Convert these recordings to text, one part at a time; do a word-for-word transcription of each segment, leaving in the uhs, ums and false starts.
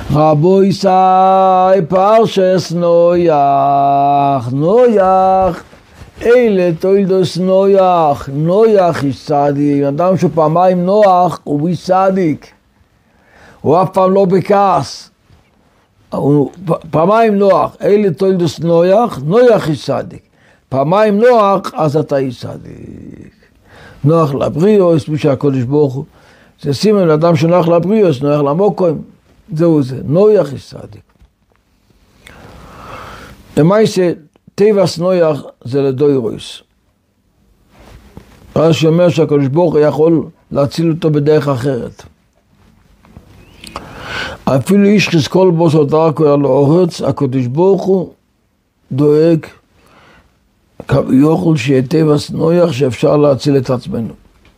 רבו ישי פרשס נויח, נויח, אלה תולדוס נויח, נויח איש צדיק, אדם שהוא פעמיים נוח הוא איש צדיק, הוא אף פעם לא בכעס, הוא פעמיים נוח, אלה תולדוס נויח, נויח איש צדיק, פעמיים נוח אז אתה איש צדיק. נוח לבריאוס, מי שהקודש ברוך הוא, זה סימן לאדם שנוח לבריאוס, נוח למוקוים, זהו זה, נויח איש צדיק. למעשה, טבעס נויח זה לדוירוס. רש"י אומר שהקדוש ברוך הוא יכול להציל אותו בדרך אחרת. אפילו איש חזקול בו סודרקו על האורץ, הקדוש ברוך הוא דואג יוכל שיהיה טבעס נויח שאפשר להציל את עצמנו.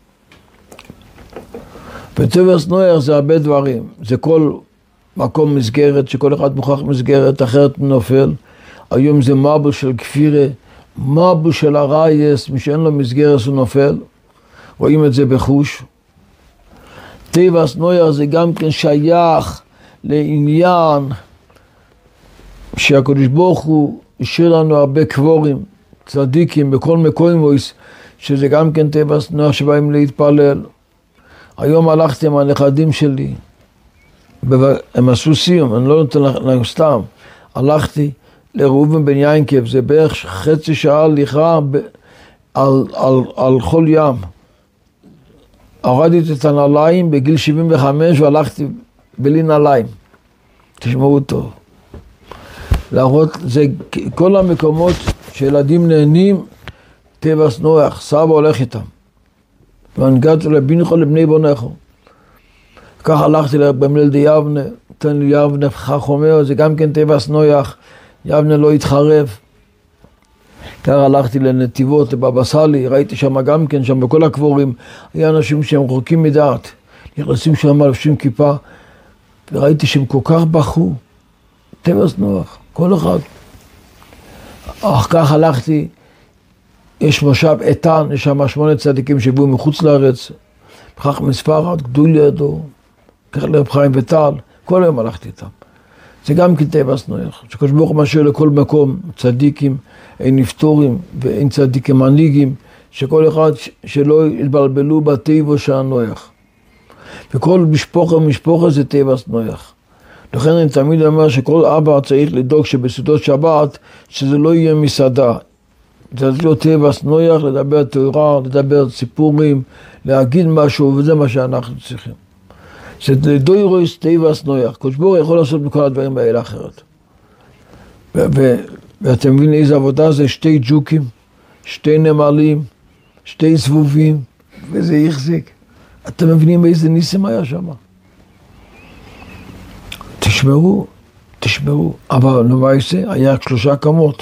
וטבעס נויח זה הרבה דברים, זה כל מקום מסגרת, שכל אחד מוכרח מסגרת, אחרת נופל. היום זה מבול של כפירה, מבול של הרייס, מי שאין לו מסגרת הוא נופל, רואים את זה בחוש. טבעס נויח זה גם כן שייך לעניין שהקדוש ברוך הוא השאיר לנו הרבה קבורים, צדיקים בכל מקום, שזה גם כן טבעס נויח שבאים להתפלל. היום הלכתי עם הנכדים שלי, הם עשו סיום, אני לא נותן להם סתם, הלכתי לראובן בן יינקב, זה בערך חצי שעה הליכה על, על, על חול ים. הורדתי את הנעליים בגיל שבעים וחמש והלכתי בלי נעליים. תשמעו טוב. להראות, זה כל המקומות שילדים נהנים, טבעס נויח, סבא הולך איתם. והנגעתי לבינך לבני בונךו. כך הלכתי לבמלל די יבנה, תן לי יבנה חכומר, זה גם כן טבעס נויח, יבנה לא התחרב. כך הלכתי לנתיבות, לבבא סאלי, ראיתי שם גם כן, שם בכל הקבורים, היה אנשים שהם רחוקים מדעת, נכנסים שם לבשים כיפה, וראיתי שהם כל כך בכו, טבעס נויח, כל אחד. אך כך הלכתי, יש מושב איתן, יש שם שמונה צדיקים שבאו מחוץ לארץ, בכך מספרד, גדול לידו, כך לרב חיים וטל, כל היום הלכתי איתם. זה גם כן טבעס נויח, שקדוש ברוך הוא משאיר לכל מקום צדיקים, אין נפטורים ואין צדיקים מנהיגים, שכל אחד שלא יתבלבלו בטבע של הנויח. וכל משפחה ומשפחה זה טבעס נויח. לכן אני תמיד אומר שכל אבא צריך לדאוג שבסעודות שבת, שזה לא יהיה מסעדה. זה לא טבעס נויח, לדבר תורה, לדבר סיפורים, להגיד משהו, וזה מה שאנחנו צריכים. זה דוירוס טבעס נויח. קדוש ברוך הוא יכול לעשות בכל הדברים האלה אחרת. ואתם מבינים איזה עבודה זה שתי ג'וקים, שתי נמלים, שתי זבובים, וזה יחזיק. אתם מבינים איזה ניסים היה שם? תשמעו, תשמעו. אבל למעשה היה שלושה קומות.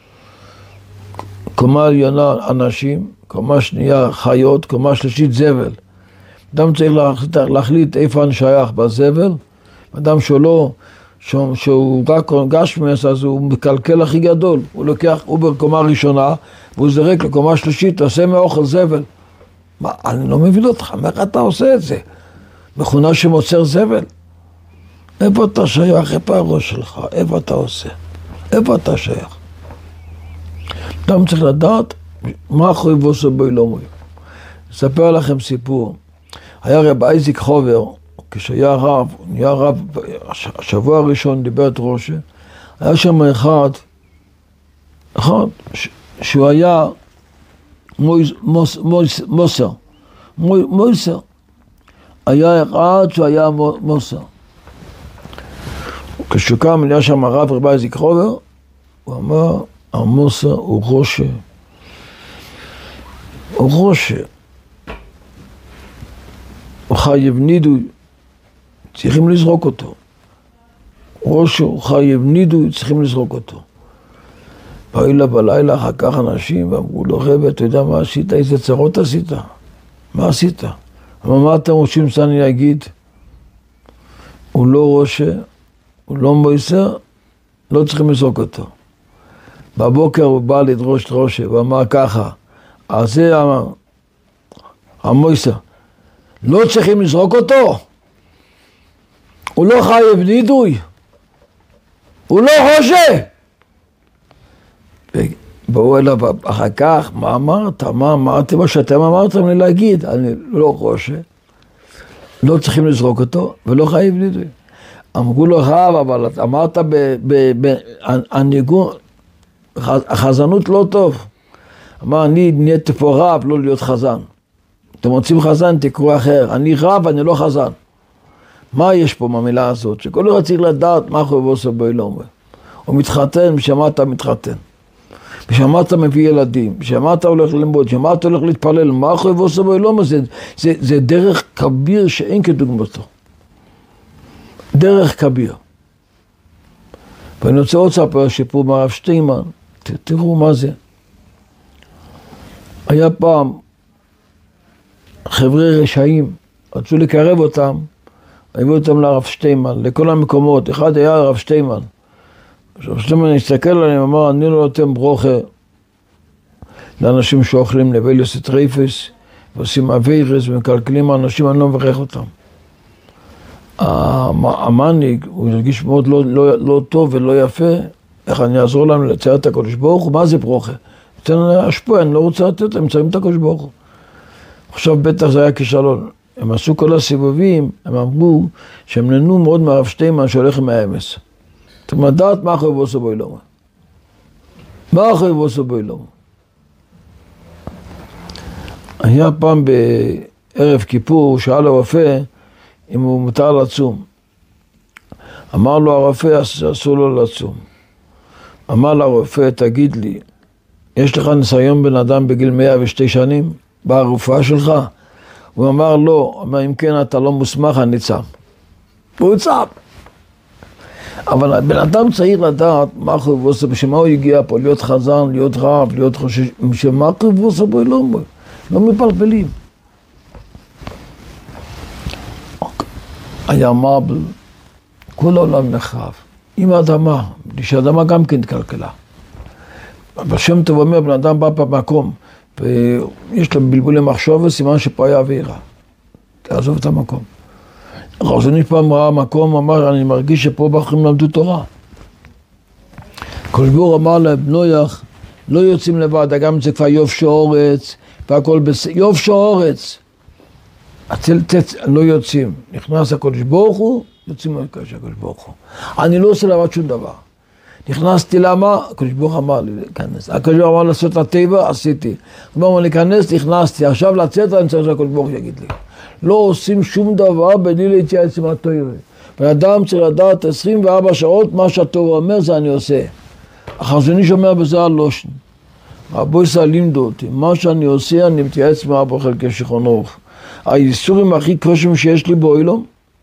קומה עליונה אנשים, קומה שנייה חיות, קומה שלישית זבל. אדם צריך להחליט, להחליט איפה אני שייך בזבל. אדם שלא, שהוא רק גשמי, אז הוא מקלקל הכי גדול. הוא לוקח, הוא בקומה ראשונה, והוא זרק לקומה שלישית, עושה מאוכל זבל. מה, אני לא מבין אותך, איך אתה עושה את זה? מכונה שמוצר זבל. איפה אתה שייך? איפה הראש שלך? איפה אתה עושה? איפה אתה שייך? אדם צריך לדעת מה אחרי ועושה בו לא מוי. אספר לכם סיפור. היה רב אייזיק חובר, כשהיה רב, נהיה רב, השבוע הראשון דיבר את ראשה, היה שם אחד, אחד, שהוא היה מויס, מוס, מויס, מוסר, מויס, מוסר. היה אחד שהוא היה מוסר. כשקם נהיה שם הרב רב אייזיק חובר, הוא אמר, המוסר הוא ראשה, הוא ראשה. הוא חייב נידוי, צריכים לזרוק אותו. ראשה הוא חייב נידוי, צריכים לזרוק אותו. באו לה בלילה אחר כך אנשים ואמרו לו, רב, אתה יודע מה עשית? איזה צרות עשית? מה עשית? אבל מה אתם רוצים שאני אגיד? הוא לא ראשה, הוא לא מויסר, לא צריכים לזרוק אותו. בבוקר הוא בא לדרוש את ראשה ואמר ככה, אז זה המויסר, לא צריכים לזרוק אותו. הוא לא חייב נידוי, הוא לא חושב. ובואו אליו אחר כך, מה אמרת? מה אמרתם? מה שאתם אמרתם לי להגיד? אני לא חושב. לא צריכים לזרוק אותו, ולא חייב נידוי. אמרו לו, רב, אבל אמרת בניגון, החזנות לא טוב. אמר, אני נהייתי פה רב, לא להיות חזן. אתם רוצים חזן, תקראו אחר. אני רב, אני לא חזן. מה יש פה במילה הזאת? שכל אחד צריך לדעת מה חייב עושה בו אלוהים. הוא מתחתן, בשמעת מתחתן. בשמעת מביא ילדים, בשמעת הולך ללמוד, בשמעת הולך להתפלל. מה חייב עושה בו אלוהים? זה, זה, זה דרך כביר שאין כדוגמתו. דרך כביר. ואני רוצה עוד לספר שיפור מהרב שטיינמן. ת, תראו מה זה. היה פעם חבר'ה רשעים, רצו לקרב אותם, הביאו אותם לרב שטיינמן, לכל המקומות. אחד היה הרב שטיינמן. הרב שטיינמן הסתכל עליהם, אמר, אני לא נותן ברוכה לאנשים שאוכלים נבליוס וטרייפס, ועושים אביירס ומקלקלים האנשים, אני לא מברך אותם. המנהיג, הוא הרגיש מאוד לא, לא, לא טוב ולא יפה, איך אני אעזור לנו לצייר את הקודש ברוך הוא, מה זה ברוכה? נותן להשפוע, אני לא רוצה לתת, הם מציירים את הקודש ברוך הוא. עכשיו בטח זה היה כישלון. הם עשו כל הסיבובים, הם אמרו שהם נהנו מאוד מהרב שטיינמן שהולך עם האמס. אתם לדעת מה חייב עושה בו אלוהים. מה חייב עושה בו אלוהים. היה פעם בערב כיפור, שאל הרופא אם הוא מותר לצום. אמר לו הרופא, אסור לו לצום. אמר לרופא, תגיד לי, יש לך ניסיון בן אדם בגיל מאה ושתי שנים? ברפואה שלך? הוא אמר לא, אמר אם כן אתה לא מוסמך, אני צם. והוא צם. אבל בן אדם צריך לדעת מה חייב עושה, בשביל מה הוא הגיע פה, להיות חזן, להיות רב, להיות חושש, בשביל מה חייב עושה בו, לא, לא מפלפלים. היה מרבל, כל העולם נחרב, עם האדמה, שהאדמה גם כן תקלקלה. בשם טוב אומר, בן אדם בא במקום, ויש לו בלבולי מחשוב וסימן שפה היה אווירה. תעזוב את המקום. החזון פעם ראה מקום, אמר, אני מרגיש שפה בחרים למדו תורה. כל בור אמר לבנויח, לא יוצאים לבד, גם זה כבר יובש האורץ, והכל בסדר, יובש האורץ. הצל תצ... לא יוצאים. נכנס הקודש ברוך הוא, יוצאים מהקודש הקודש ברוך הוא. אני לא עושה לבד שום דבר. נכנסתי למה? הקודש ברוך אמר לי להיכנס. הקודש ברוך אמר לעשות את הטבע, עשיתי. אמר לי להיכנס, נכנסתי. עכשיו לצאת אני צריך שהקודש ברוך יגיד לי. לא עושים שום דבר בלי להתייעץ עם התורה. ואדם צריך לדעת עשרים וארבע שעות, מה שהתורה אומר זה אני עושה. החזוני שומע בזה הלושן. רבו ישראל לימדו אותי, מה שאני עושה אני מתייעץ עם ארבע חלקי שכרונו. האיסורים הכי קשים שיש לי באוילום,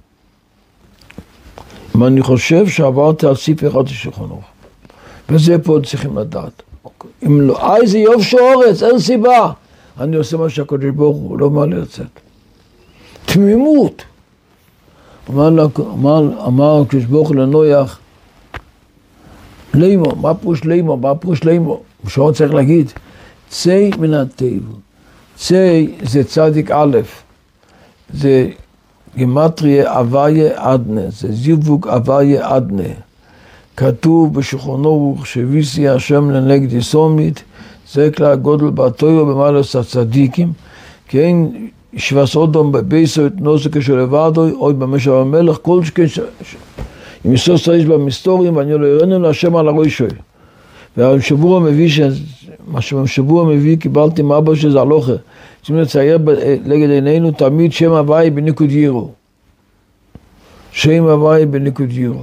מה אני חושב שעברתי על סיפר אחד שכרונו. וזה פה צריכים לדעת. אם לא, איי זה יובש האורץ, אין סיבה. אני עושה מה שהקדוש ברוך הוא, לא מה לצאת. תמימות. אמר, אמר, אמר הקדוש ברוך הוא לנויח, לימו, מה פרוש לימו, מה פרוש לימו? שעוד צריך להגיד, צי מן הטבע. צי זה צדיק א', זה גמטריה אביה עדנה, זה זיווג אביה עדנה. כתוב בשולחנו שוויסי השם לנגד יסומית, זה כלל הגודל בתורה במעלת הצדיקים, כי אין שבס אודום בבייסו את נוסקה של לבדו, או במשך המלך, כל שכן, אם יסוד צריך במסתורים, ואני לא ירנם להשם על הראשו. והשבוע מביא, מה שהשבוע מביא, קיבלתי מאבא שזה הלוכה. צריכים לצייר לגד עינינו תמיד שם הוואי בניקוד יירו. שם הוואי בניקוד יירו.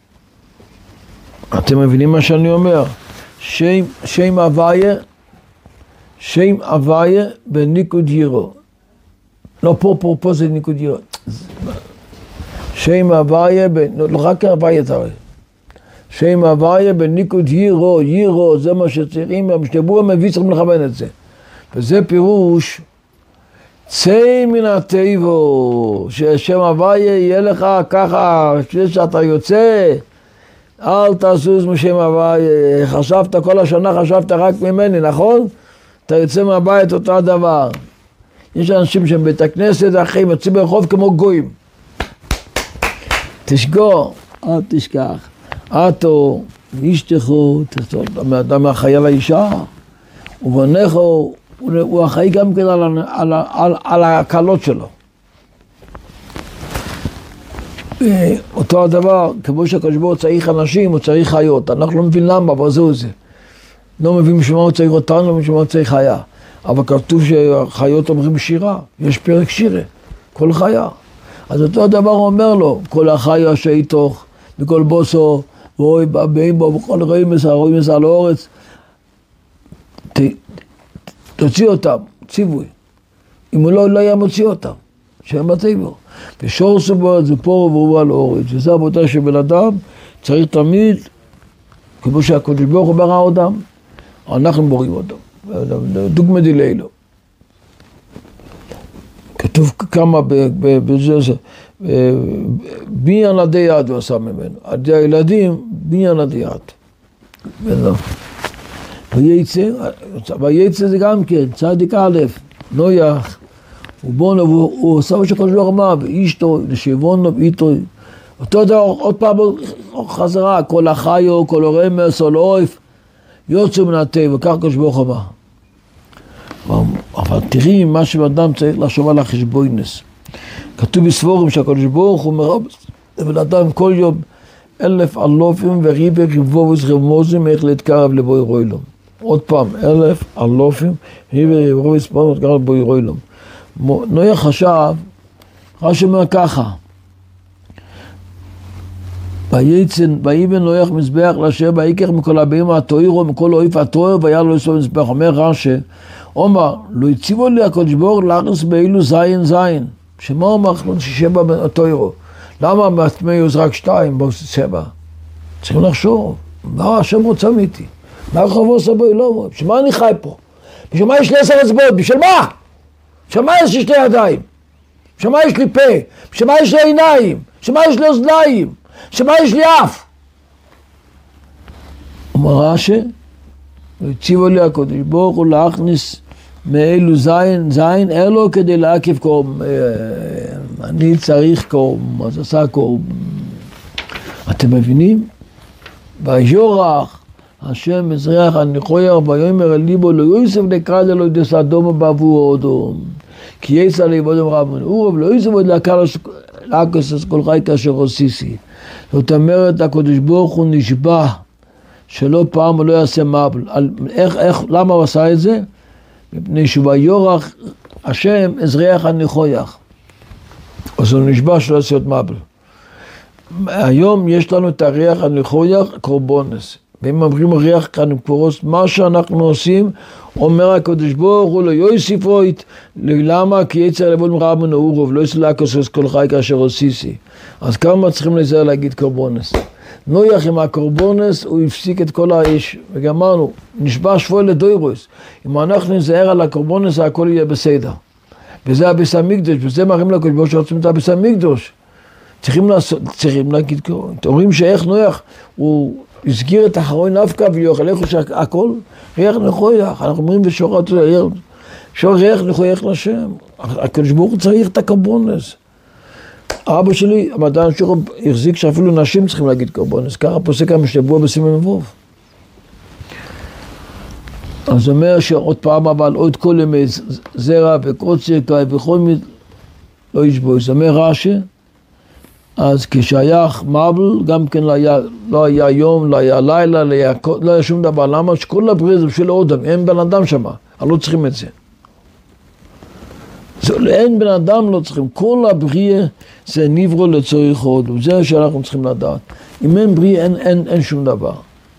אתם מבינים מה שאני אומר? שם, שם הוואי, שם הוואי בניקוד יירו. לא, פה, פה, פה זה ניקוד יירו. שם הוואי, לא רק הוואי אתה רואה. שם הוואי בניקוד יירו, יירו, זה מה שצריכים, המשתבוע מביא צריכים לכוון את זה. וזה פירוש, צא מן הטבע, ששם הוואי יהיה לך ככה, שאתה יוצא, אל תזוז משם הוואי, חשבת כל השנה, חשבת רק ממני, נכון? אתה יוצא מהבית אותו הדבר. יש אנשים שהם בית הכנסת, אחרים יוצאים ברחוב כמו גויים. תשגור, אל תשכח. אתו, אשתכו, אדם אחראי על האישה, ובנכו, הוא אחראי גם כן על, על, על, על הקלות שלו. אותו הדבר, כמו שהקדוש ברוך הוא צריך אנשים, הוא צריך חיות. אנחנו לא מבין למה, אבל זהו זה. לא מבין משום מה הוא צריך אותנו, לא מבין משום מה הוא צריך חיה. אבל כתוב שחיות אומרים שירה, יש פרק שירה, כל חיה. אז אותו הדבר הוא אומר לו, כל החיה שאיתוך, וכל בוסו, ואוי באים בו, וכל רואים מסע, רואים מסע על האורץ, ת, תוציא אותם, ציווי. אם הוא לא, לא היה מוציא אותם, שהם מציבו. ושור סובות זה פה וברו על האורץ, וזה עבודה של בן אדם, צריך תמיד, כמו שהקדוש ברוך הוא ברא אותם, אנחנו בוראים אותם. דוגמא דילילו. כתוב כמה בזה, בניין עדי יד הוא עשה ממנו. עדי הילדים, בניין עדי יד. וייצא, וייצא זה גם כן, צדיק א', נויח, ובונו, הוא עושה מה שקדוש ברוך הוא אמר, ואשתו, לשבונו, ואיתו. אותו דבר, עוד פעם חזרה, כל החיו, כל הרמס, כל האויף, יוצאו מן הטבע, כך הקדוש ברוך הוא אמר. אבל תראי מה שאדם צריך לחשוב על החשבונס. כתוב בספורים שהקדוש ברוך הוא אומר, לבן אדם כל יום אלף אלופים וריבי ריבובוס רמוזים איך להתקרב לבוי רוילום. עוד פעם, אלף אלופים ריבי ריבובוס פעם להתקרב לבוי רוילום. נויה חשב, רש"י אומר ככה, וייצן, ויבן נויח מזבח לאשר ויקח מכל הבהמה התוירו, מכל אויף התויר, והיה לו לסוף מזבח. אומר רש"י, אומר, לא הציבו לי הקדוש ברוך הוא להכניס באילו זין זין. שמה אומר ששבע התוירו? למה מהטמאוס רק שתיים, בו שבע? צריכים לחשוב, מה השם רוצה מאיתי? מה רחובו עושה בו אלוהו? בשביל מה אני חי פה? בשביל מה יש לי עשר אצבעות? בשביל מה? בשביל מה יש לי שתי ידיים? בשביל מה יש לי פה? בשביל מה יש לי עיניים? בשביל מה יש לי אוזניים? שמה יש לי אף? אומר רש"י, הציבו לי הקדוש ברוך הוא להכניס מאלו זין, זין, אלו כדי להקיף קום. אני צריך קום, אז עשה קום. אתם מבינים? ויורח השם מזרח הניחויר ויאמר אל ליבו לא יוסף נקרא לו דס אדום בעבור אדום. כי יצא לעבודם רבון אורב לא יוסף עוד להקל להקוס כל חי כאשר עושיסי. זאת אומרת, הקדוש ברוך הוא נשבע שלא פעם הוא לא יעשה מבל. איך, איך, למה הוא עשה את זה? מפני שויורח השם אזרח הניחויח. אז הוא נשבע שלא יעשה את מבל. היום יש לנו את הריח הניחויח קורבונס. ואם אומרים ריח כאן פורוס, מה שאנחנו עושים, אומר הקדוש ברוך הוא לא יוסיפו את, למה? כי יצא לבון רב מנעורוב, לא יצא להכוסס כל חי כאשר עושיסי. אז כמה צריכים לזה להגיד קורבונס? נויח עם הקורבונס, הוא הפסיק את כל האש, וגמרנו, נשבע שבוי לדוירוס. אם אנחנו נזהר על הקורבונס, הכל יהיה בסדר. וזה הביס המקדוש, וזה מראים לקדוש ברוך שרוצים את הביס המקדוש. צריכים לעשות, צריכים להגיד, אומרים שאיך נויח, הוא הסגיר את אחרון נפקה ויוכל, איך הוא שהכל ריח נחויח, אנחנו אומרים בשורת שור ריח נחויח לשם, הקדוש ברוך הוא צריך את הקורבונס. אבא שלי, המדען שור, החזיק שאפילו נשים צריכים להגיד קורבונס, ככה פוסק המשתבוע בסימן מבוב. אז אומר שעוד פעם אבל עוד כל ימי זרע וקוצר קאי וכל מיני לא ישבו, זה אומר רש"י, אז כשהיה מבל, גם כן לא היה, לא היה יום, לא היה לילה, לא היה, לא היה שום דבר. למה? שכל הבריאה זה בשביל אודם, אין בן אדם שם, לא צריכים את זה. זה אין בן אדם, לא צריכים. כל הבריאה זה נברו לצורך אודם, זה שאנחנו צריכים לדעת. אם אין בריאה, אין, אין, אין שום דבר.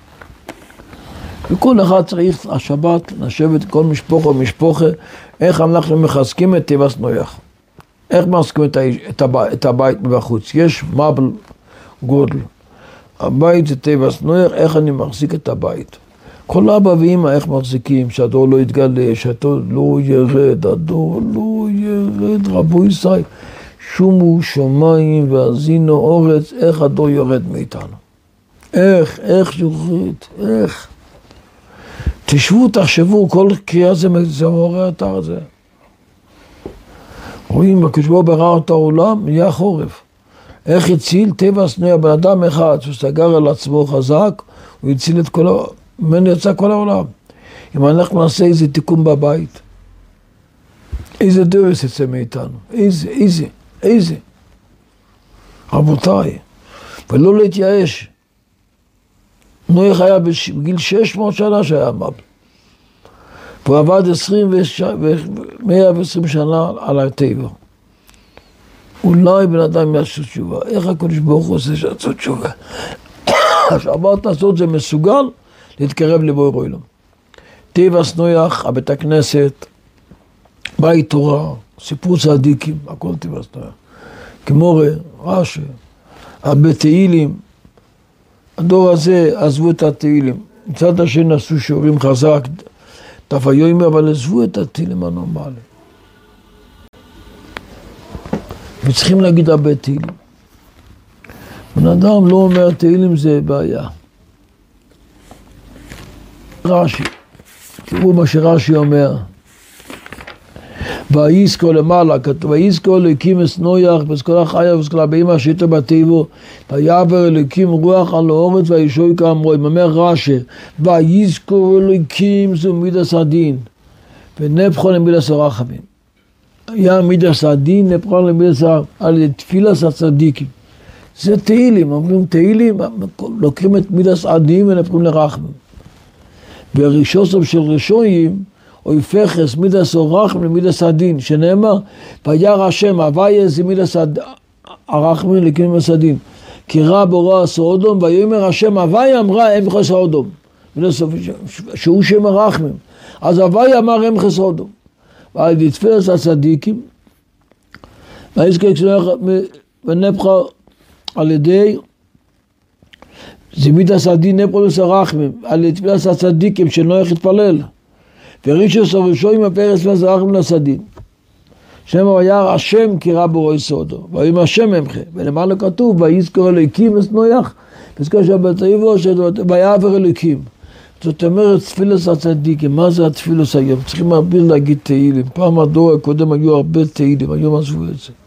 וכל אחד צריך השבת, לשבת כל משפחה ומשפחה, איך אנחנו מחזקים את טבעס נויח. איך מחזיקים את הבית, את הבית מבחוץ? יש מבל גודל. הבית זה טבעס נויח, איך אני מחזיק את הבית? כל אבא ואמא איך מחזיקים, שהדור לא יתגלה, שהדור לא ירד, הדור לא ירד, רבו ישראל, שומו שמיים והזינו אורץ, איך הדור יורד מאיתנו? איך, איך יורד, איך? תשבו, תחשבו, כל קריאה זה, זה מורה אתר זה. רואים, הקדוש ברוך הוא ברא את העולם, נהיה חורף. איך הציל? טבע שנויה, בן אדם אחד שסגר על עצמו חזק, הוא הציל את כל העולם, ממנו יצא כל העולם. אם אנחנו נעשה איזה תיקון בבית, איזה דרס יצא מאיתנו, איזה, איזה, איזה. רבותיי, ולא להתייאש. נוח היה בגיל שש מאות שנה שהיה מב. והוא עבד עשרים ומאה ועשרים שנה על הטבע. אולי בן אדם יעשו תשובה. איך הקדוש ברוך הוא עושה שעשו תשובה? שעברת לעשות זה מסוגל להתקרב לבורא עולם. טבע נוח, הבית הכנסת, בית תורה, סיפור צדיקים, הכל טבע נוח. גמורה, רש"י, הרבה תהילים. הדור הזה עזבו את התהילים. מצד השני עשו שיעורים חזק, דף היומי, אבל עזבו את התהילים הנורמליים. וצריכים להגיד הרבה תהילים. בן אדם לא אומר תהילים זה בעיה. רש"י, תראו מה שרש"י אומר. ויזכור למעלה, כתוב, ויזכור אלוקים את נוח, וזכור החיה וזכור הבהמה שהייתה בטבעו, ויעבר אלוקים רוח על האורץ וישוי כאמרו. אומר רש"י, ויזכור אלוקים זו מידס הדין, ונפחו למידס הרחמים. היה מידס הדין, נפחו למידס על תפילת הצדיקים. זה תהילים, אומרים תהילים, לוקחים את מידס הדין ונפחים לרחמים. בראשוסם של ראשונים, או יפחס מידס הרחמים למידס הדין, שנאמר, וירא השם, הוויה זה מידס הרחמים למידס הדין. כי רע בורא סודום, ויאמר השם, הוויה אמרה אמחה סודום. שהוא שם הרחמים. אז הוויה אמר אמחה סודום. ועל ידי תפילת הצדיקים, ויזכור ונפחה על ידי, זה מידס הדין נפחו למידס הרחמים, על ידי תפילת הצדיקים שנוח התפלל. ורישוס הראשונים הפרס והזרחים לסדין. שם וירא השם כי רע בורא סודום. ויאמר השם אמחה. ולמעלה כתוב, ויזכור אלוקים את נוח. ויזכור שבטבעו ויעבר אלוקים. זאת אומרת, תפילת הצדיקים. מה זה התפילת היום? צריכים הרבה להגיד תהילים. פעם הדור הקודם היו הרבה תהילים. היום עזבו את זה.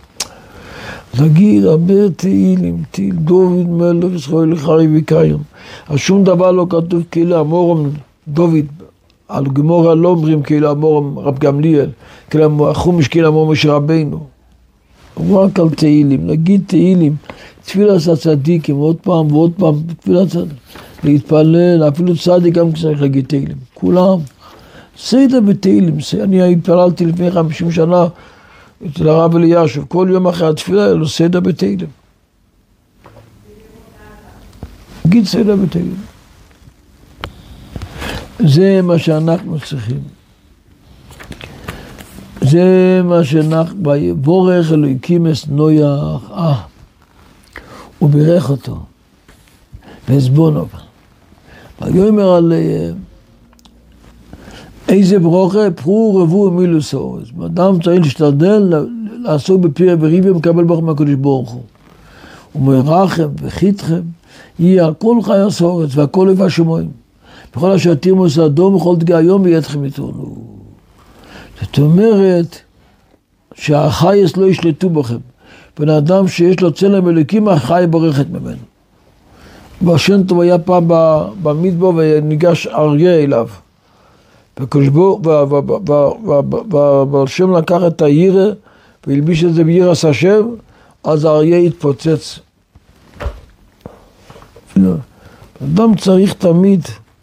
נגיד הרבה תהילים. תהיל דוד מלך ישראל חי וקיים. אז שום דבר לא כתוב כאילו אמורם דוד. על גמורה לא אומרים כאילו אמור רב גמליאל, כאילו החומש כאילו אמור משה רבינו. רק על תהילים, נגיד תהילים, תפילת הצדיקים, עוד פעם ועוד פעם, תפילת הצדיקים, להתפלל, אפילו צדיק גם צריך להגיד תהילים, כולם. סדר בתהילים, אני התפללתי לפני חמישים שנה אצל הרב אלישיב, כל יום אחרי התפילה היה לו סדר בתהילים. נגיד סדר בתהילים. זה מה שאנחנו צריכים. זה מה שאנחנו, ויבורך אלוקים את נוח, אה, הוא בירך אותו, ועזבונו. ויאמר על איזה ברוכה, פרו רבו מילוס האורץ. אדם צריך להשתדל לעסוק בפרי וריבי ומקבל ברוך מהקדוש ברוך הוא. ומרחם וחיתכם, יהיה על כל חי הסורץ והכל לב השמיים. בכל אשר תירוס אדום וכל דגי היום ויתכם איתנו. זאת אומרת שהחייס לא ישלטו בכם. בן אדם שיש לו צלם אלוקים, החי ברכת ממנו. והשם טוב היה פעם במדבר וניגש אריה אליו. והשם לקח את הירא והלביש את זה ביראת השם, אז האריה התפוצץ. אדם צריך תמיד,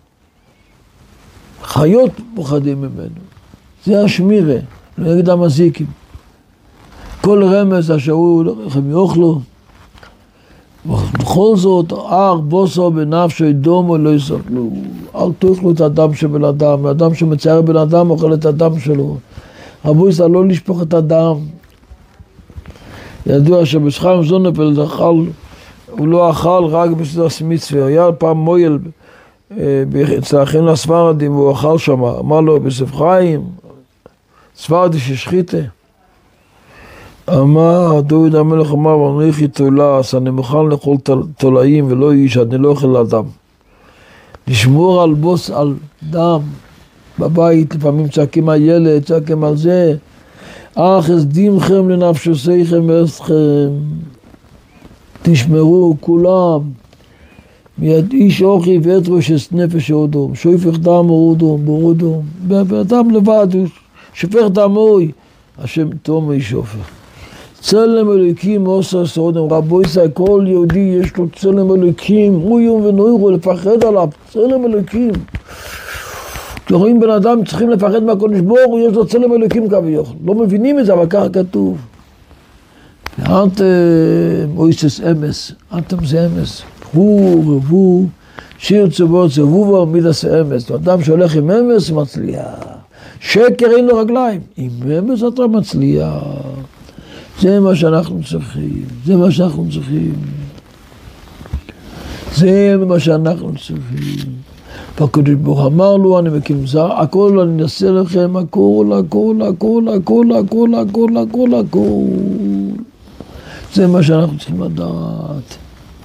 חיות פוחדים ממנו. זה השמירה, נגד המזיקים. כל רמז אשר הוא לכם יאכלו. בכל זאת, אר בוסו בנפשו דומו לא יסכלו. אל תאכלו את הדם של בן אדם. האדם שמצער בן אדם אוכל את הדם שלו. רבו ישראל לא לשפוך את הדם. ידוע שבשכם זונפל אכל, הוא לא אכל רק בסדס מצווה. היה פעם מויל אצל האחים הספרדים, והוא אכל שם. אמר לו בספחיים, ספרדי ששחיתה. אמר, דוד המלך אמר, ואנוכי תולה, אז אני מוכן לאכול תולעים ולא איש, אני לא אוכל אדם. לשמור על בוס, על דם, בבית, לפעמים צעקים על ילד, צעקים על זה. אך אסדימכם לנפשוסיכם ואסכם. תשמרו כולם, מיד איש אוכי ואת ראש נפש אודום, שויפך דם אודום, באודום, ואדם לבד, שופך דמוי, השם תום וישופך. צלם אלוקים עושה סודם, רבו ישראל, כל יהודי יש לו צלם אלוקים, הוא יום ונוירו, לפחד עליו, צלם אלוקים. כשרואים בן אדם צריכים לפחד מהקדוש ברוך הוא, יש לו צלם אלוקים כביכול. לא מבינים את זה, אבל ככה כתוב. אנתם אויסס אמס, אנתם זה אמס. הוא רבו, שיר צבאות צבובו, מידס אמס. אדם שהולך עם אמס מצליח. שקר אין לו רגליים. עם אמס אתה מצליח. זה מה שאנחנו צריכים. זה מה שאנחנו צריכים. זה מה שאנחנו צריכים. והקדוש ברוך הוא אמר לו, אני מקים זר, הכל אני אעשה לכם, הכל, הכל, הכל, הכל, הכל, הכל, הכל, הכל. זה מה שאנחנו צריכים לדעת.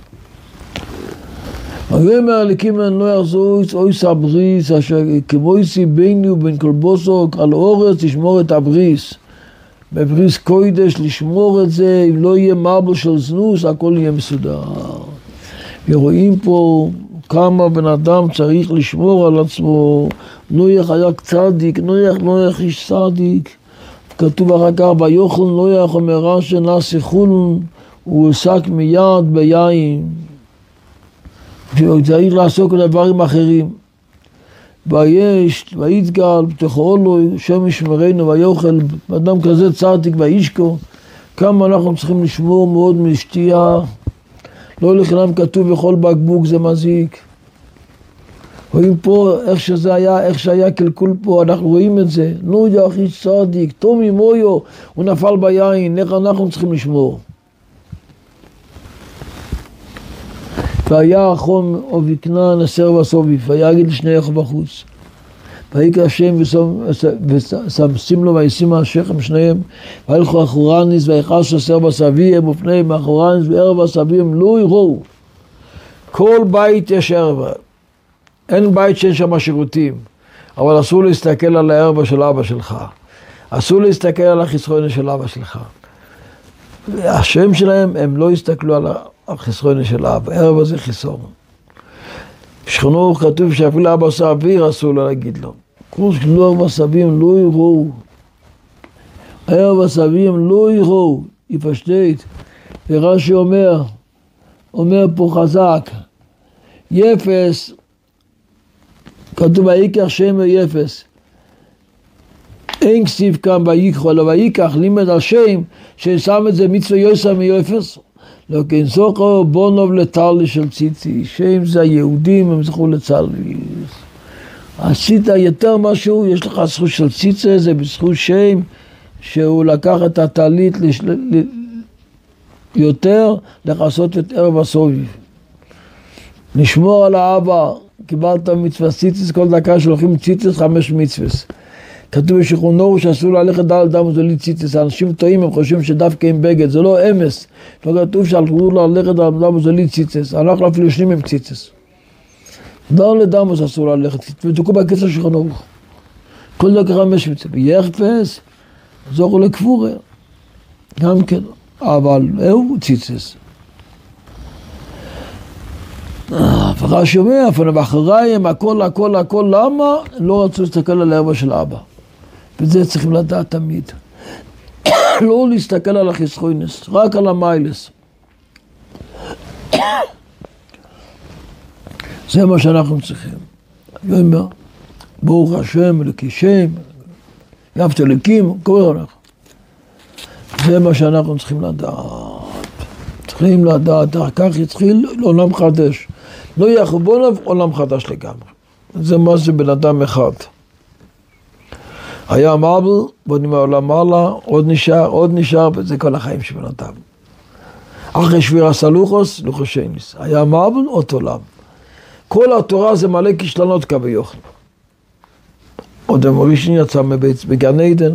הרי מהליקים לא יחזור אויס הבריס, אשר כמו יסי ביני ובין כל בוסוק, על אורץ תשמור את הבריס. בבריס קוידש לשמור את זה, אם לא יהיה מרבל של זנוס, הכל יהיה מסודר. ורואים פה כמה בן אדם צריך לשמור על עצמו, נויח היה צדיק, נויח נויח איש צדיק. כתוב אחר כך, ויאכל נויח אומר שנעשה חולן, הוא עסק מיד ביין. והוא צריך לעסוק בדברים אחרים. ויש, ויתגל, תכול לו, שם ישמרנו, ויאכל, אדם כזה צדיק וישקו. כמה אנחנו צריכים לשמור מאוד משתייה. לא לחינם כתוב בכל בקבוק זה מזיק. רואים פה איך שזה היה, איך שהיה קלקול פה, אנחנו רואים את זה. נו יא אחי צדיק, תומי מויו, הוא נפל ביין, איך אנחנו צריכים לשמור? והיה החום ובקנה נסר בסוביף, ויגיד לשני איך בחוץ. ויקרא השם ושמים לו וישימה השכם שניהם, וילכו אחורניס ויחש אסר בסביהם ופניהם אחורניס וערב בסביהם לא יראו. כל בית יש ערב, אין בית שאין שם שירותים, אבל אסור להסתכל על הערב של אבא שלך, אסור להסתכל על החסכון של אבא שלך. השם שלהם הם לא הסתכלו על החסכון של אבא, ערב הזה חיסון. בשכנו כתוב שאפילו אבא סביר אסור לו להגיד לו. כל שלא אבא סבירים לא יראו. אבא סבירים לא יראו. יפשטית. ורש"י אומר, אומר פה חזק, יפס, כתוב ויקח שם יפס. אין כסיב כאן ויקחו, אלא ויקח לימד על שם, ששם את זה מצווה יוסה מיופס. לא כן סוכו בונוב לטרלי של ציצי, שם זה היהודים, הם זכו לצרליס. עשית יותר משהו, יש לך זכות של ציצי, זה בזכות שם, שהוא לקח את הטלית לש... ל... יותר, לחסות את ערב הסוביב. נשמור על האבא, קיבלת מצווה ציציס, כל דקה שלוחים ציציס, חמש מצווס. כתוב בשכרונו שאסור ללכת דל דם וזולי ציציס, האנשים טועים, הם חושבים שדווקא עם בגד, זה לא אמס. לא כתוב שאסור ללכת דל דם וזולי ציציס, אנחנו אפילו שנים עם ציציס. דל לדם אסור ללכת, ותוקו בקצר שכרונו. כל דקה חמש מצווה, יחפש, זוכו לכפורה, גם כן, אבל הוא ציציס. ורש"י אומר, אפילו באחריים, הכל, הכל, הכל, למה? לא רצו להסתכל על האבא של אבא. וזה צריכים לדעת תמיד. לא להסתכל על החסכוינס, רק על המיילס. זה מה שאנחנו צריכים. יאמר, ברוך השם, אלוקי שם, יפת אלוקים, כל הולך. זה מה שאנחנו צריכים לדעת. צריכים לדעת, אחר כך יתחיל עולם חדש. לא יהיה חורבן, עולם חדש לגמרי. זה מה זה בן אדם אחד. היה מרבל, בונים מהעולם הלאה, עוד נשאר, עוד נשאר, וזה כל החיים של בן אדם. אחרי שביר הסלוחוס, לוחו שייניס. היה מרבל, עוד עולם. כל התורה זה מלא כישלונות כביכול. עוד המורישני יצא מבית בגן עדן,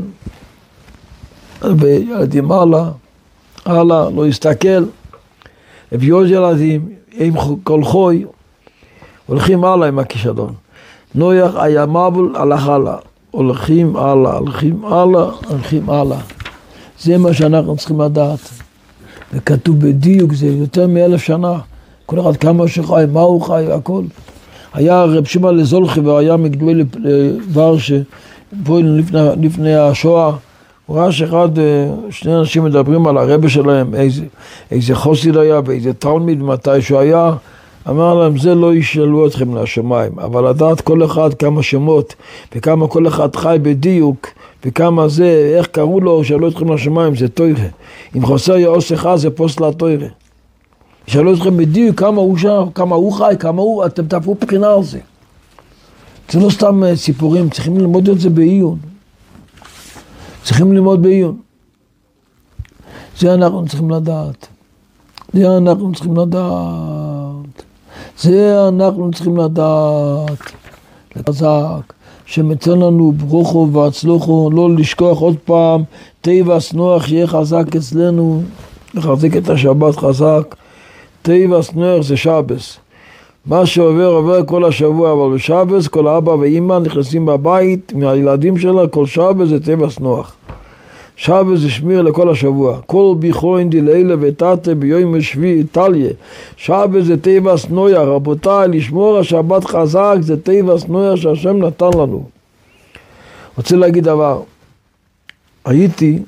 וילדים הלאה, הלאה, לא הסתכל, הביאו ילדים, עם כל חוי, הולכים הלאה עם הכישלון. נויח היה מבול, הלך הלאה. הולכים הלאה, הולכים הלאה, הולכים הלאה. זה מה שאנחנו צריכים לדעת. וכתוב בדיוק, זה יותר מאלף שנה. כל אחד כמה שחי, מה הוא חי, הכל. היה רב שמעון לזולחי, והיה מגדולי ורשה, פה לפני, לפני השואה, הוא ראה שאחד, שני אנשים מדברים על הרבא שלהם, איזה, איזה חוסיד היה ואיזה תלמיד, מתי שהוא היה, אמר להם, זה לא ישאלו אתכם לשמיים, אבל לדעת כל אחד כמה שמות, וכמה כל אחד חי בדיוק, וכמה זה, איך קראו לו, שאלו אתכם לשמיים, זה תוירה. אם חוסר יעוס אחד, זה פוסלה תוירה. שאלו אתכם בדיוק כמה הוא שם, כמה הוא חי, כמה הוא, אתם תעברו בחינה על זה. זה לא סתם סיפורים, צריכים ללמוד את זה בעיון. צריכים ללמוד בעיון. זה אנחנו צריכים לדעת. זה אנחנו צריכים לדעת. זה אנחנו צריכים לדעת. לחזק, שמצא לנו ברוכו והצלוחו, לא לשכוח עוד פעם, טבע נוח שיהיה חזק אצלנו, לחזק את השבת חזק. טבע נוח זה שבס. מה שעובר עובר כל השבוע, אבל בשבס כל אבא ואמא נכנסים בבית מהילדים שלה, כל שבס זה טבע נוח. שבס זה שמיר לכל השבוע. כל ביכורין דלילה ותתה ביום שביעי איטליה. שבס זה טבע נוח. רבותיי, לשמור השבת חזק זה טבע נוח שהשם נתן לנו. רוצה להגיד דבר. הייתי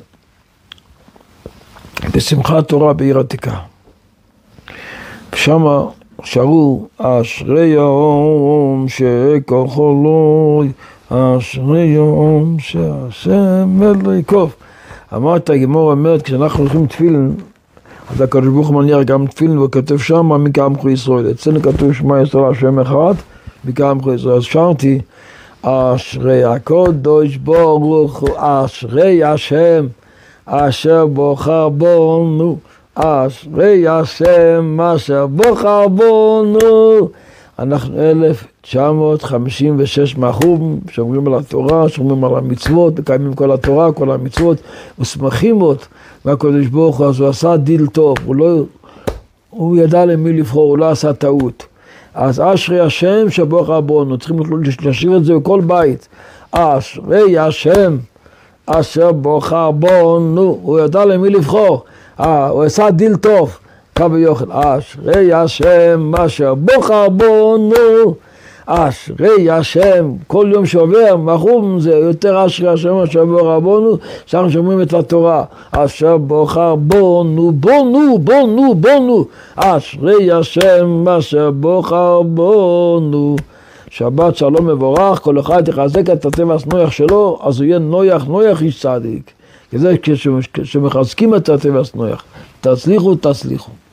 בשמחת תורה בעיר עתיקה. שמה שרו אשרי יום שכוחו לא, אשרי יום שהשם אלוהיקוב. אמרת, הגמרא אומרת, כשאנחנו הולכים תפילין, אז הקדוש ברוך הוא מניח גם תפילין, וכתב שמה מי כעמך ישראל. אצלנו כתוב שמע ישראל השם אחד, מי כעמך ישראל. אז שרתי, אשרי הקדוש ברוך הוא, אשרי השם, אשר בוחר בנו. אשרי השם אשר בוחר בנו. אנחנו אלף תשע מאות חמישים ושש מאחורים, שומרים על התורה, שומרים על המצוות, מקיימים כל התורה, כל המצוות, ושמחים עוד מהקדוש ברוך הוא. אז הוא עשה דיל טוב, הוא, לא, הוא ידע למי לבחור, הוא לא עשה טעות. אז אשרי השם שבוחר בנו, צריכים להשאיר את זה בכל בית. אשרי השם אשר בוחר בנו, הוא ידע למי לבחור. אה, הוא עשה דיל טוב, קו יוכל, אשרי השם אשר בוחר בנו, אשרי השם, כל יום שעובר, מחום זה יותר אשרי השם אשר בוחר בנו, שאנחנו שומעים את התורה, אשר בוחר בנו, בנו, בנו, בנו, אשרי השם אשר בוחר בנו. שבת שלום מבורך, כל אחד יחזק את הטבע הנויח שלו, אז הוא יהיה נויח, נויח איש צדיק. כזה כשמחזקים את הטבע הנויח, תצליחו, תצליחו.